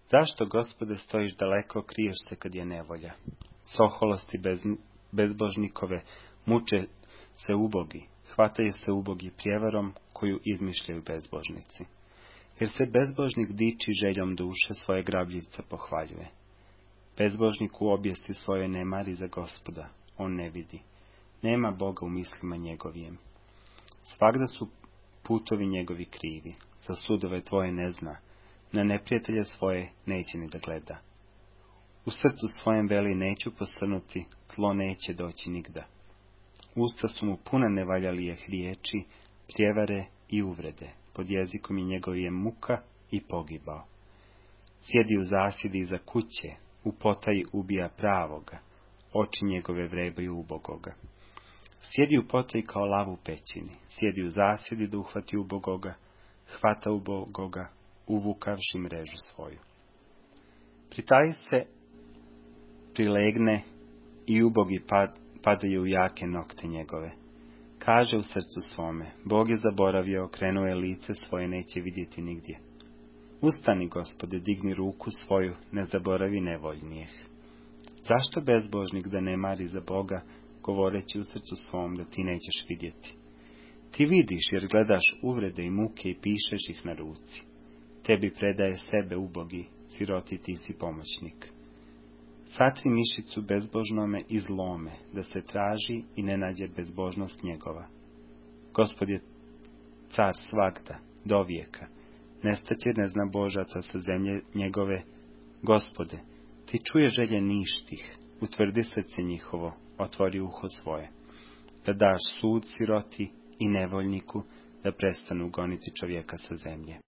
Zašto, Gospode, stojiš daleko, kriješ se kad je nevolja? S oholosti bezbožnikove muče se ubogi, hvataju se ubogi prijevarom koju izmišljaju bezbožnici. Jer se bezbožnik diči željom duše, svoje grabljivce pohvaljuje. Bezbožnik u objesti svoje ne mari za Gospoda, on ne vidi. Nema Boga u mislima njegovijem. Svagda su putovi njegovi krivi, za sudove tvoje ne zna, na neprijatelje svoje neće ni da gleda. U srcu svojem veli neću posrnuti, tlo neće doći nigda. Usta su mu puna nevaljalijeh riječi, prijevare i uvrede, pod jezikom je njegovije muka i pogibao. Sjedi u zasjedi iza kuće, u potaji ubija pravoga, oči njegove vrebaju ubogoga. Sjedi u potaji kao lav u pećini, sjedi u zasjedi da uhvati ubogoga, hvata ubogoga, uvukavši mrežu svoju. Pritaji se, prilegne i ubogi padaju u jake nokte njegove. Kaže u srcu svome, Bog je zaboravio, okrenuo je lice svoje, neće vidjeti nigdje. Ustani, Gospode, digni ruku svoju, ne zaboravi nevoljnijeh. Zašto bezbožnik da ne mari za Boga, govoreći u srcu svom da ti nećeš vidjeti? Ti vidiš jer gledaš uvrede i muke i pišeš ih na ruci. Tebi predaje sebe ubogi, siroti ti si pomoćnik. Satri mišicu bezbožnome i zlome, da se traži i ne nađe bezbožnost njegova. Gospod je car svagda, do vijeka. Nestaće ne zna božaca sa zemlje njegove. Gospode, ti čuje želje ništih, utvrdi srce njihovo, otvori uho svoje. Da daš sud siroti i nevoljniku, da prestanu goniti čovjeka sa zemlje.